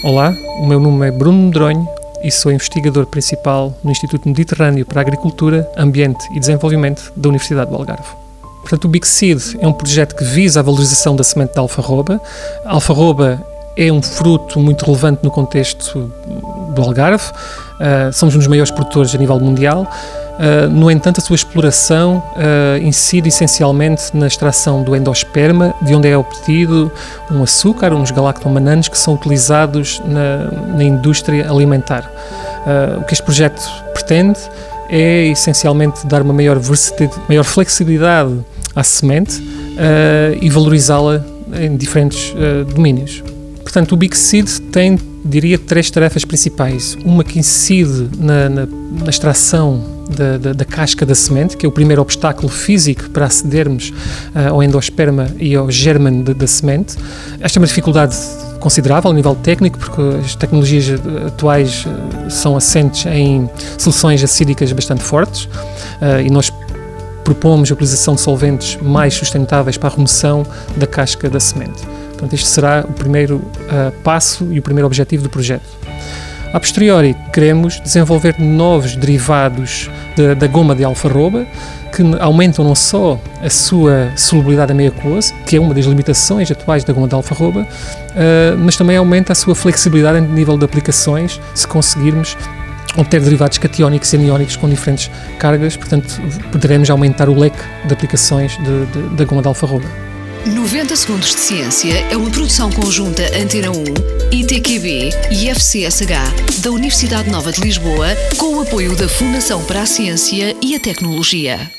Olá, o meu nome é Bruno Medronho e sou investigador principal no Instituto Mediterrâneo para a Agricultura, Ambiente e Desenvolvimento da Universidade do Algarve. Portanto, o BigSeed é um projeto que visa a valorização da semente da alfarroba. A alfarroba é um fruto muito relevante no contexto do Algarve. Somos um dos maiores produtores a nível mundial. No entanto, a sua exploração incide essencialmente na extração do endosperma, de onde é obtido um açúcar, uns galactomananos, que são utilizados na indústria alimentar. O que este projeto pretende é essencialmente dar uma maior flexibilidade à semente e valorizá-la em diferentes domínios. Portanto, o BigSeed tem, diria, três tarefas principais. Uma que incide na extração da casca da semente, que é o primeiro obstáculo físico para acedermos ao endosperma e ao germe da semente. Esta é uma dificuldade considerável a nível técnico, porque as tecnologias atuais são assentes em soluções acídicas bastante fortes e nós propomos a utilização de solventes mais sustentáveis para a remoção da casca da semente. Portanto, este será o primeiro passo e o primeiro objetivo do projeto. A posteriori, queremos desenvolver novos derivados da goma de alfarroba que aumentam não só a sua solubilidade em meio aquoso, que é uma das limitações atuais da goma de alfarroba, mas também aumenta a sua flexibilidade em nível de aplicações, se conseguirmos obter derivados catiónicos e aniónicos com diferentes cargas. Portanto, poderemos aumentar o leque de aplicações da goma de alfarroba. 90 Segundos de Ciência é uma produção conjunta Antena 1, ITQB e FCSH da Universidade Nova de Lisboa, com o apoio da Fundação para a Ciência e a Tecnologia.